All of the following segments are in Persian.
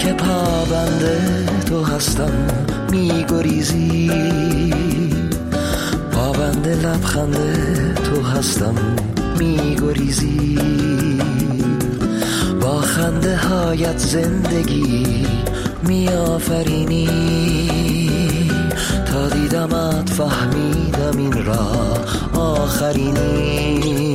که پابند تو هستم میگریزی، پابند لبخند تو هستم میگریزی، با خنده هایت زندگی میآفرینی، تا دیدمت فهمیدم این راه آخرینی.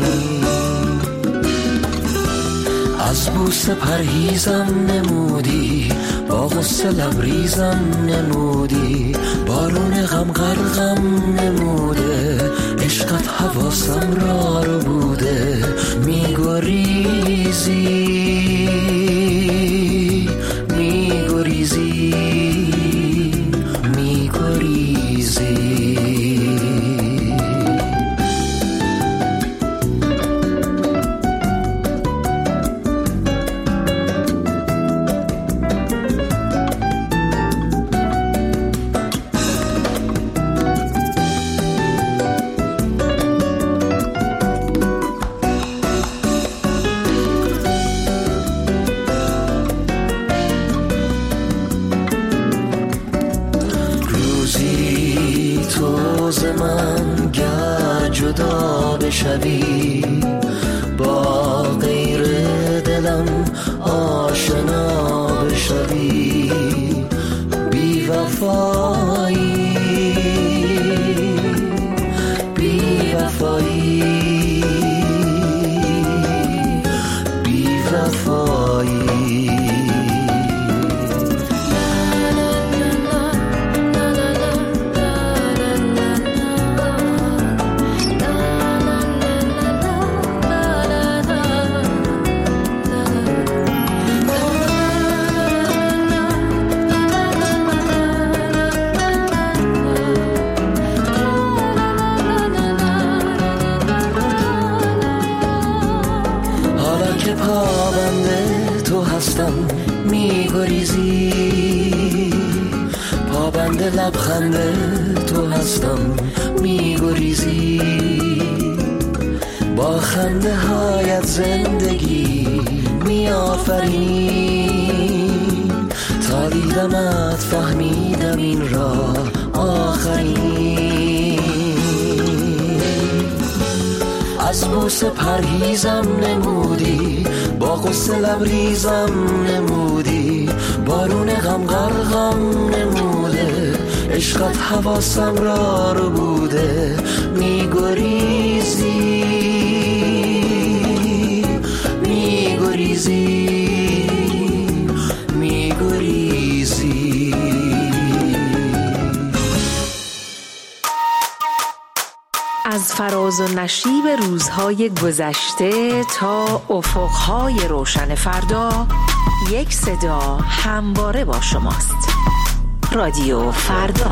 از بوسه پرهیزم نمودی، با غصه لبریزم نمودی، بارون غم غرقم نموده، عشقت حواسم را رو بوده، میگریزی میگریزی میگریزی. شوی با غیر دلم آشنا بشوی، بی وفایی بی وفایی بی وفایی. میگریزی، پابند لبخند تو هستم میگریزی، با خنده هایت زندگی میآفرینی، تا دیدمت فهمیدم این راه آخرین. از بوسه پرهیزم نمودی، با غصه لبریزم نمودی، بارون غم غرقم نموده، عشقت حواسم را رو بوده، میگریزی میگریزی میگریزی. از فراز و نشیب روزهای گذشته تا افقهای روشن فردا، یک صدا همواره با شماست. رادیو فردا.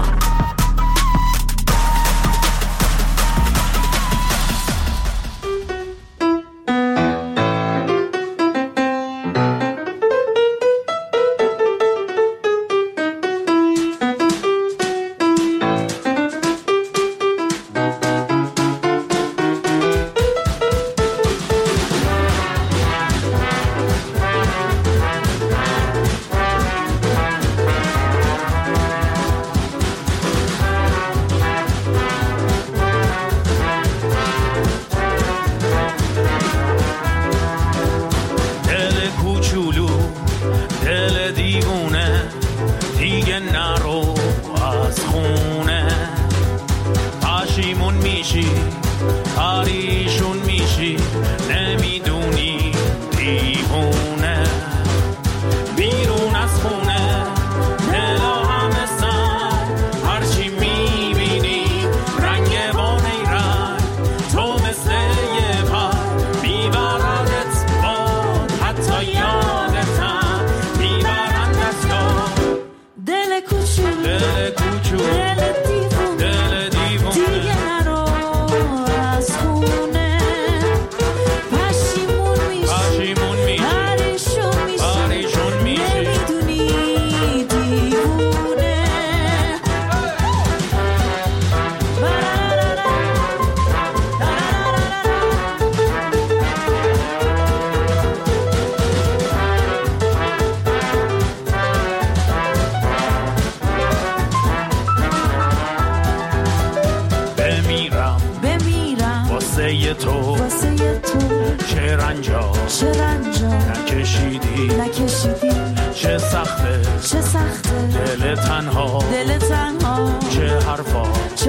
رنگای تو چه رنجا نکشیدی چه سخته دل تنها چه حرفا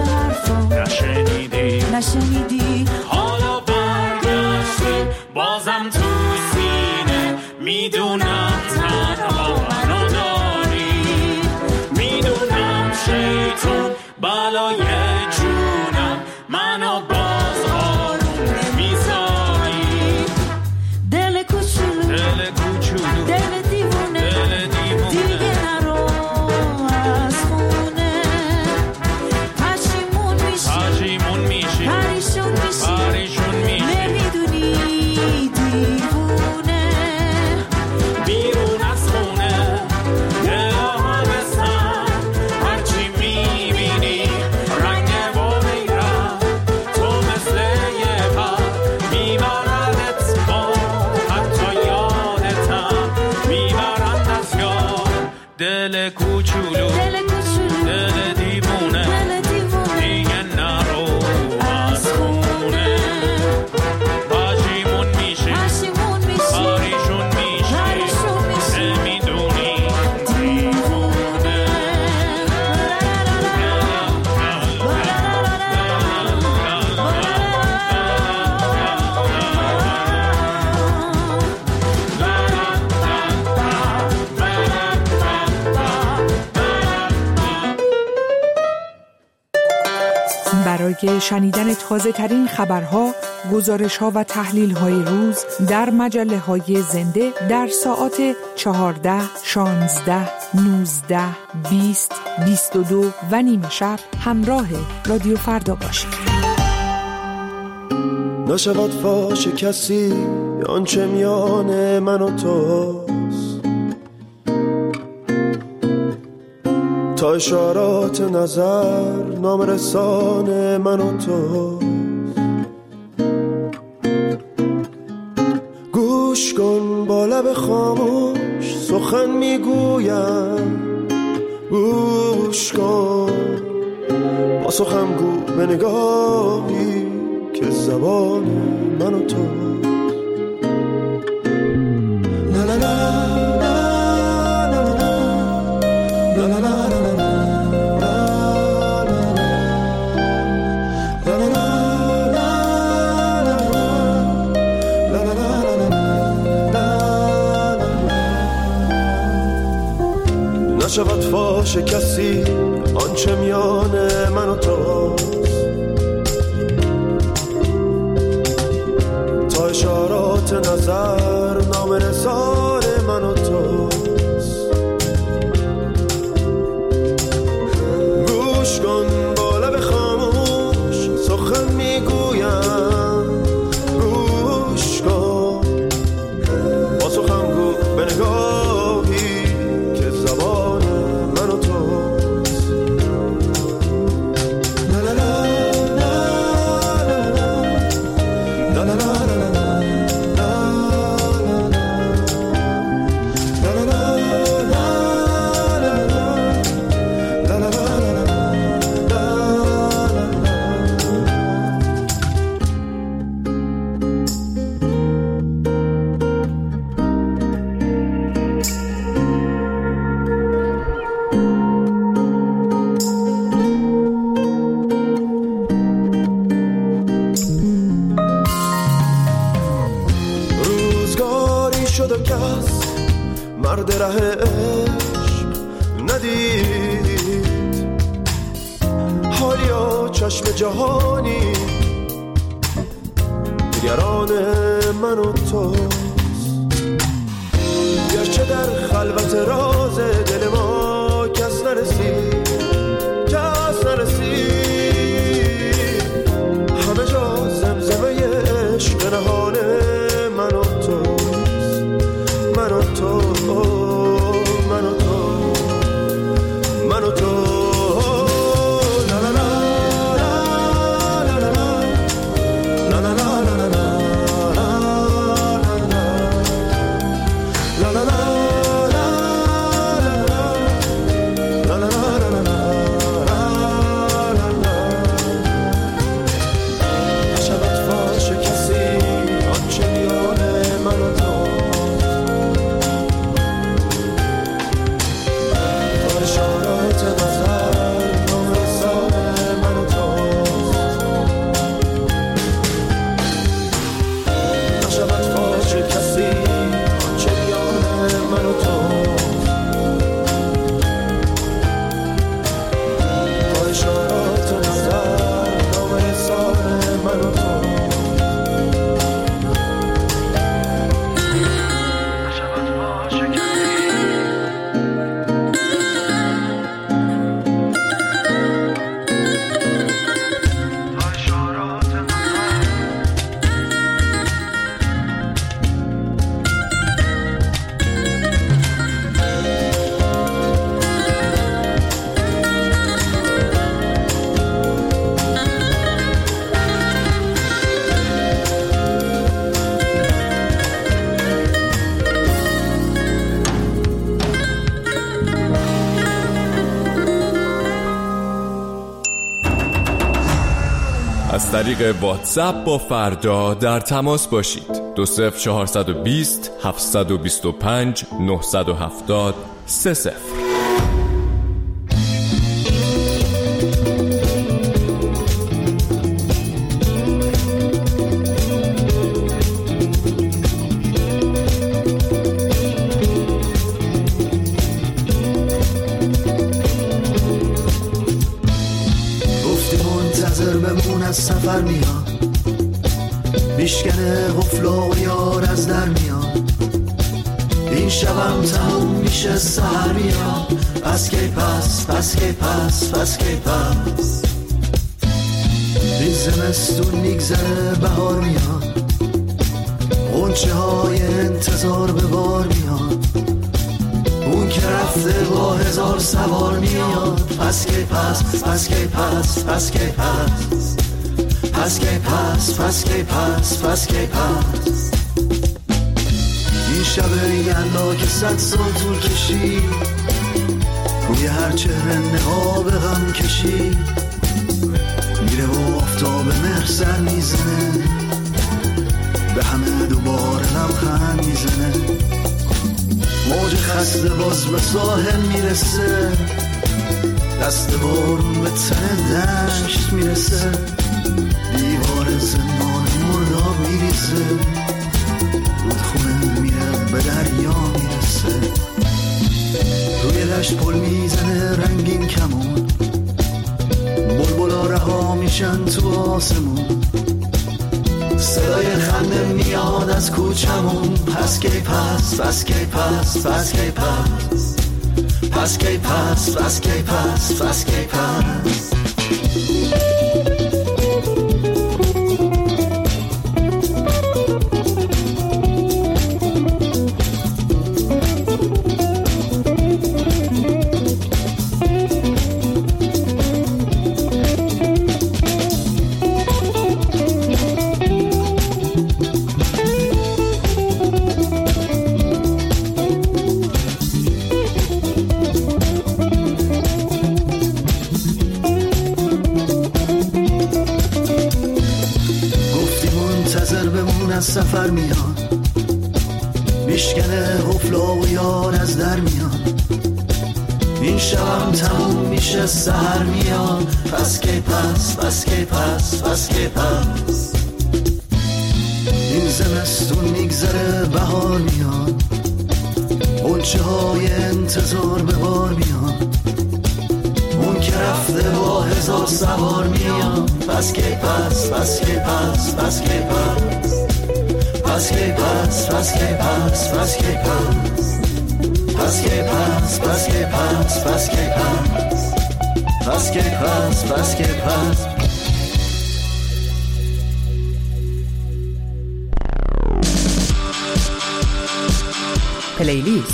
نشنیدی حالا برگشتی بازم تو سینه میدونم تنها منو داری میدونم شیطون بالای جونم منو باز آروم نمیذاری دل کوچولو دل دیوونه دیگه نرو از خونه پشیمون میشی پریشون میشی نمیدونی دیوونه بیرون از خونه دل همه سر هرچی میبینی رنگ با میرم تو مثل یه پر میبردت با حتی یادتم میبرند از یاد دل کوچولو دل دیوونه دیگه نرو از خونه پشیمون میشی پریشون میشی نمیدونی دیوونه برای شنیدن تازه ترین خبرها، گزارش‌ها و تحلیل‌های روز در مجله‌های زنده در ساعات 14، 16، 19، 20، 22 و نیم شب همراه رادیو فردا باشید. نشود فاش کسی آنچه میان من و توست، تا اشارات نظر نام رسان من و توست. گوش کن با لب خاموش سخن میگویم، گوش کن با سخن گو به نگاهی که زبان من و توست. لا لا لا نشود فاش کسی آنچه میان من و توست، تا اشارات نظر نام رسان من و توست. گوش کن با لب خاموش سخن میگویم، گوش کن با سخن گو به نگاهی که زبان من و توست. لا لا لا لا لا لا شد و کس مرد ره عشق ندید، حالیا چشم جهانی نگران من و توست. گرچه در خلوت راز دل ما کس نرسید، همه جا زمزمه عشق نهان من و توست، من و تو، من و تو، من و تو. طریق واتساپ با فردا در تماس باشید. 20420 725 970 30. از سفر میاد میشکنه قفلا و یار از در میاد این شبم تموم میشه سهر میاد پس کی پس پس کی پس پس کی پس این زمستون میگذره بهار میاد غنچه های انتظار به بار میاد اون که رفته با هزار سوار میاد پس کی پس پس کی پس پس کی پس پس کی پس پس کی پس پس کی پس این شب یلدا که 100 سال طول کشید روی هر چهره نقاب غم کشید میره و آفتاب مهر سر میزنه به همه دوباره لبخند میزنه موج خسته باز به ساحل میرسه دست بارون به تن دشت میرسه دیوار زندان مرداب میریزه رودخونه میره به دریا میرسه روی دشت پل میزنه رنگین کمون بلبلا رها میشن تو آسمون صدای خنده میاد از کوچمون پس کی پس پس کی پس پس کی پس پس کی پس پس کی پس پس کی پس سفر میاد میشکنه قفلا و یار از در میاد این شبم تموم میشه سهر میاد پس کی پس پس کی پس پس کی پس این زمستون میگذره بهار میاد غنچه های انتظار به بار میاد اون که رفته با هزار سوار میاد پس کی پس پس کی پس پس کی پس پس کی پس پس کی پس پس کی پس پس کی پس پس کی پس پس کی پس پس کی پس پس کی پس پلیلیست.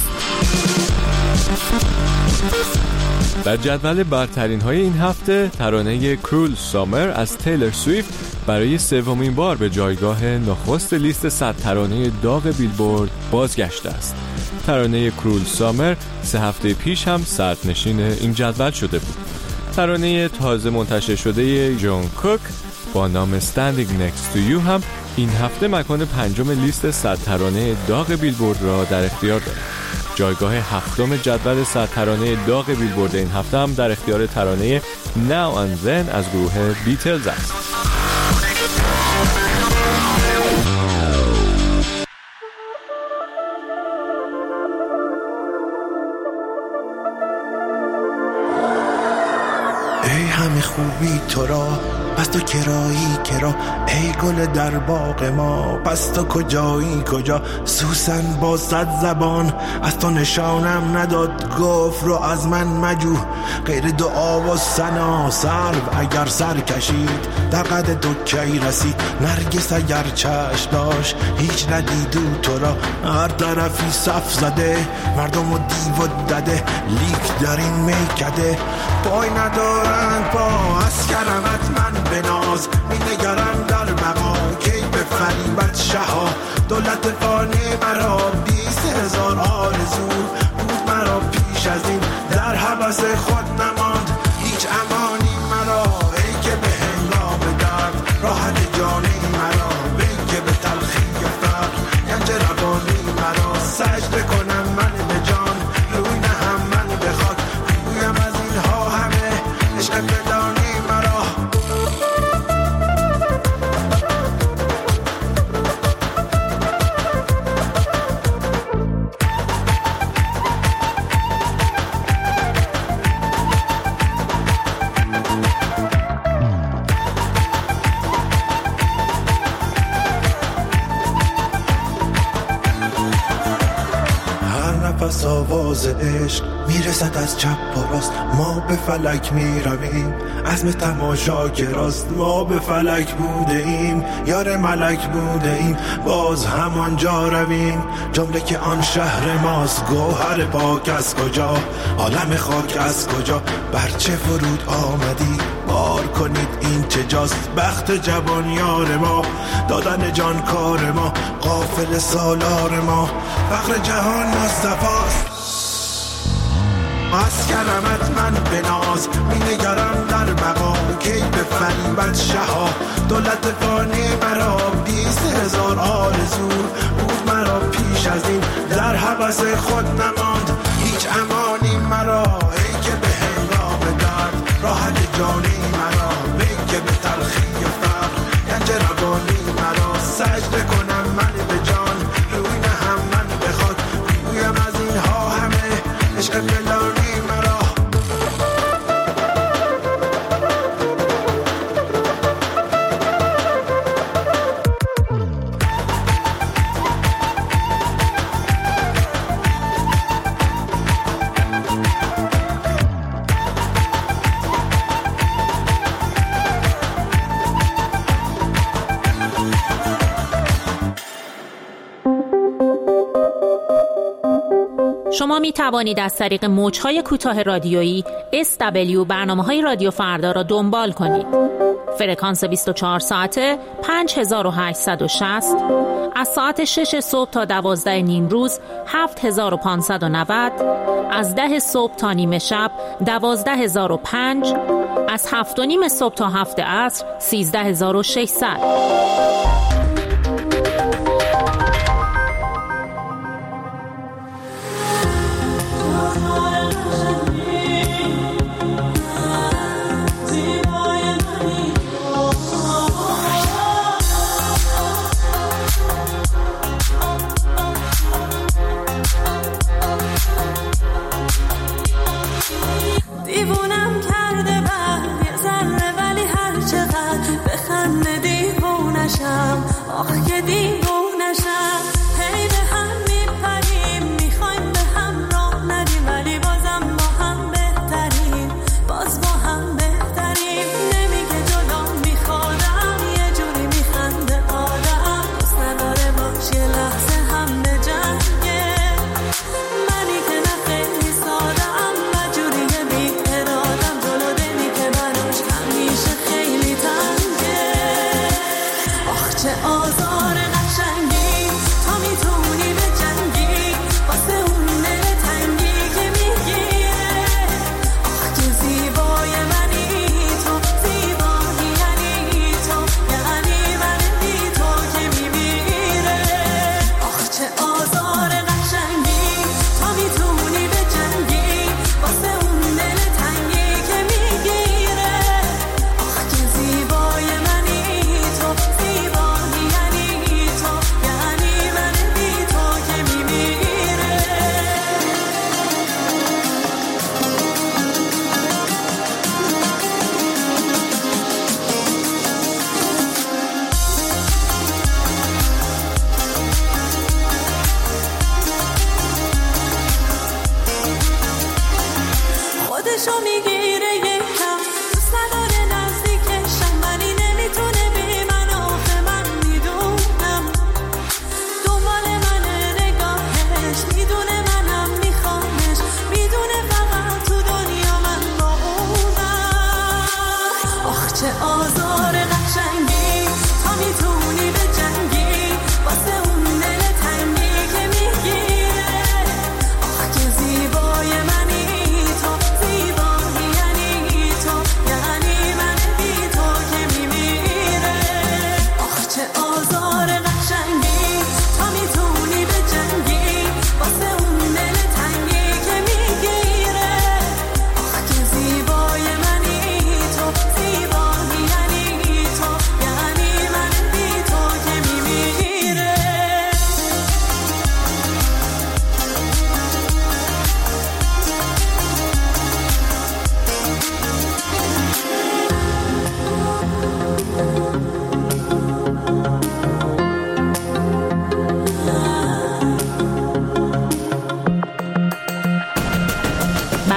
در جدول برترین های این هفته ترانه کرول سامر از تیلر سویفت برای سومین بار به جایگاه نخست لیست 100 ترانه داغ بیلبورد بازگشته است. ترانه کرول سامر 3 هفته پیش هم صدرنشین این جدول شده بود. ترانه تازه منتشر شده جون کوک با نام Standing Next to You هم این هفته مکان 5 لیست 100 ترانه داغ بیلبورد را در اختیار دارد. جایگاه 7 جدول 100 ترانه داغ بیلبورد این هفته هم در اختیار ترانه Now and Then از گروه بیتلز است. ای همه خوبی تو را پس تو کرایی کرا ای گل در باغ ما پس تو کجایی کجا سوسن با 100 زبان از تو نشانم نداد گفت رو از من مجو غیر دعا و ثنا سرو اگر سر کشید در قد تو کی رسید نرگس اگر چشم داشت هیچ ندیدو تو را هر طرفی صف زده مردم و دیو و دده لیک در این میکده پای ندارند پا از کرمت من بناز می نگرم در بقا کی به فریبت شها دولت فانی مرا 20,000 آرزو بود مرا پیش از این در حبس خود نماند هیچ امانی مرا ای که به هنگام درد راه نفس آواز عشق میرسد از چپ و راست. ما به فلک میرویم، عزم تماشاگراست. ما به فلک بوده ایم، یار ملک بوده ایم، باز همانجا رویم. جمله که آن شهر ماست، گوهر پاک از کجا، عالم خاک از کجا، بر چه فرود آمدی؟ بار کنید این چه جاست، بخت جوان یار ما، دادن جان کار ما، قافل سالار ما، فخر جهان مصطفاست. از کرمت من به ناز می نگرم در مقام، کی به فریبت شها دولت فانی مرا. 20,000 آرزو بود مرا پیش از این، در حبس خود نماند هیچ امانی مرا. ای که به هنگام درد راحت جانی مرا، ای که به تلخی فقر گنج روانی مرا. سجده کنم من به جان، روی نهم من به خاک، گویم از اینها همه عشق فلانی مرا. شما می توانید از طریق موج‌های کوتاه رادیویی SW برنامه‌های رادیو فردا را دنبال کنید. فرکانس 24 ساعته 5860، از ساعت 6 صبح تا 12 نیم روز 7590، از 10 صبح تا نیمه شب 12005، از 7 و نیم صبح تا 7 عصر 13600. دیوونم کرده بعد یه ذره، ولی هر چقدر بخنده دیوونشم.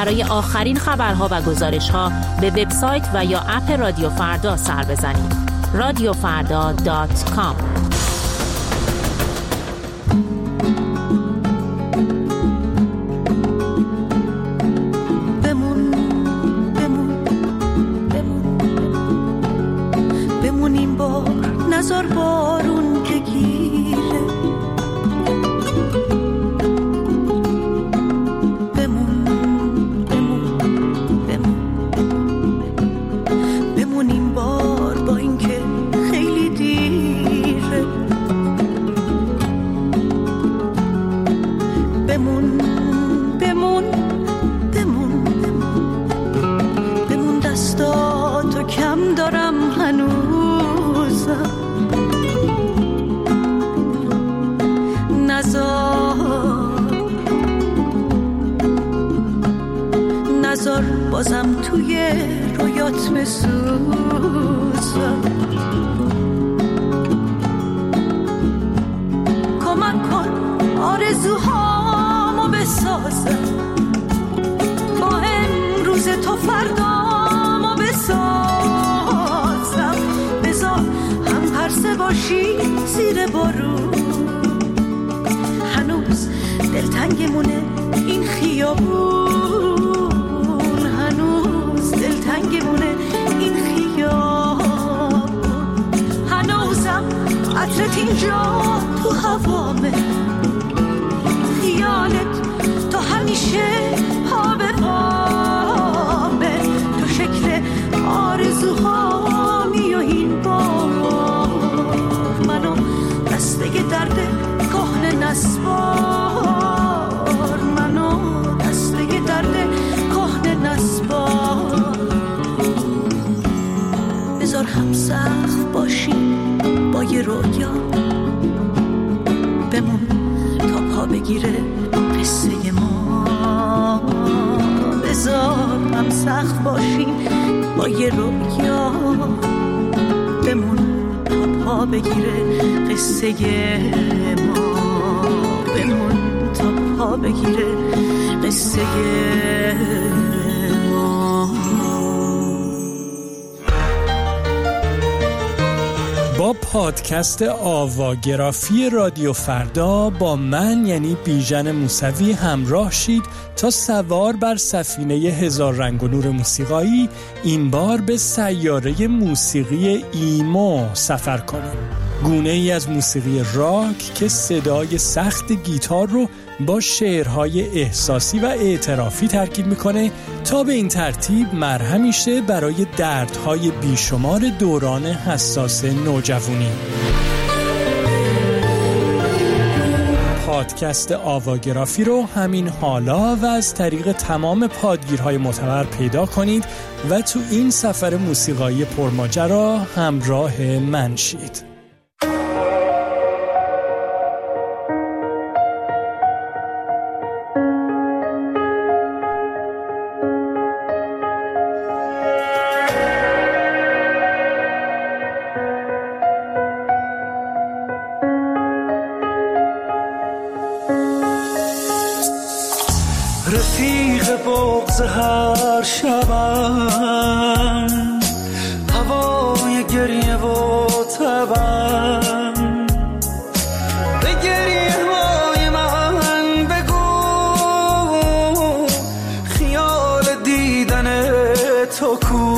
برای آخرین خبرها و گزارش‌ها به وبسایت و یا اپ رادیو فردا سر بزنید. radiofarda.com. بمون این بار نزار بارون که گیره، بمون این بار با این که خیلی دیره، بمون دستاتو کم دارم هنوزم، نزار بازم توی رویات بسوزم، کمک کن آرزوهامو بسازم، با امروز تو فردامو بسازم، بذار هم پرسه باشی زیر بارون، هنوز دلتنگمونه این خیابون، هنوز دلتنگمونه این خیابون، هنوزم عطرت اینجا تو هوامه، خیالت تو همیشه پا به پامه، تو شکل آرزوهامی و این بار منو دسته درد کهنه نسبار، منو دسته درد کهنه نسبار، بذار هم سخت باشیم با یه رویا، بمون تا پا بگیره قصه ما، بذار هم سخت باشیم با یه رویا، بمون تا پا بگیره قصه ما، بمون تا پا بگیره قصه ما. با پادکست آواگرافی رادیو فردا با من یعنی بیژن موسوی همراه شید تا سوار بر سفینه هزار رنگ و نور موسیقایی این بار به سیاره موسیقی ایمو سفر کنیم. گونه ای از موسیقی راک که صدای سخت گیتار رو با شعرهای احساسی و اعترافی ترکیب میکنه تا به این ترتیب مرهمی شه برای دردهای بیشمار دوران حساس نوجوانی. پادکست آواگرافی رو همین حالا و از طریق تمام پادگیرهای معتبر پیدا کنید و تو این سفر موسیقایی پرماجرا همراه من شید. رفیق بغض هر شبم، هوای گریه و تبم، به گریه های من بگو خیال دیدن تو کو،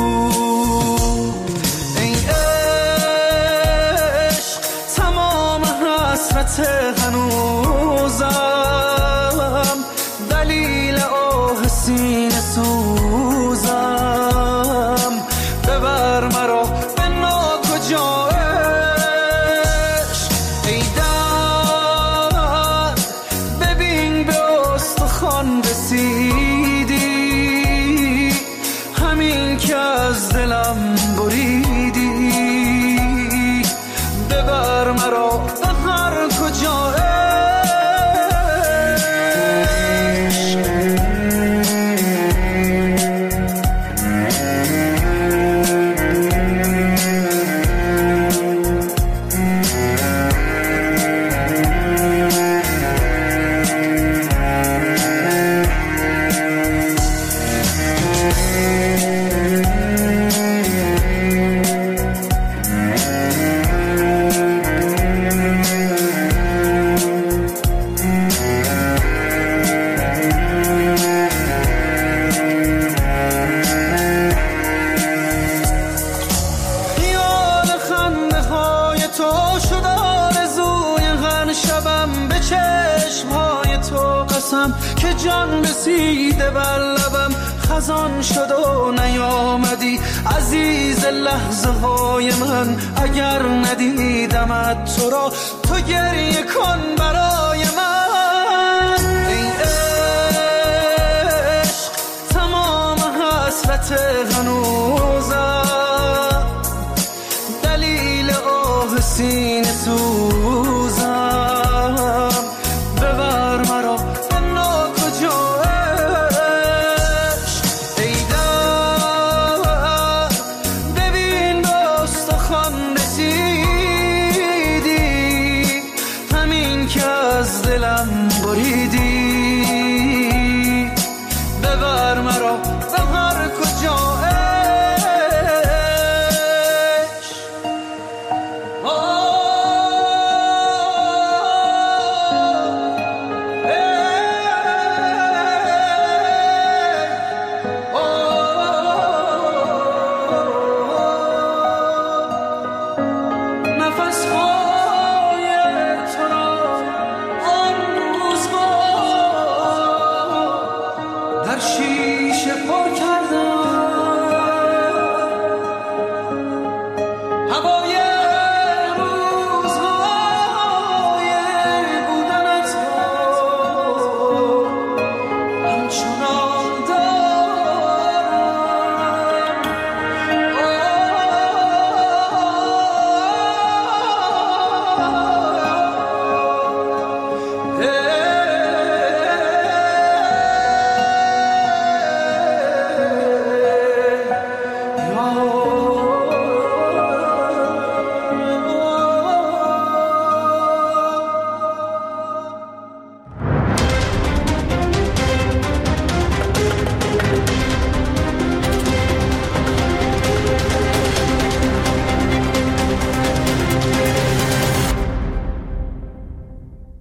ای عشق تمام حسرت هنوزم، دلیل آه سینه سوزم، ببر مرا به ناکجا عشق، ای درد ببین به استخوان رسیدی، همین که از دلم بریدی، ببر مرا به هر کجا که جان رسیده بر لبم خزان شد و نیامدی عزیز لحظه های من اگر ندیدمت تو را تو گریه کن برای من ای عشق تمام حسرت هنوزم دلیل آه سینه سوزم ببر مرا به ناکجا عشق ای در ببین به استخوان رسیدی همین که از دلم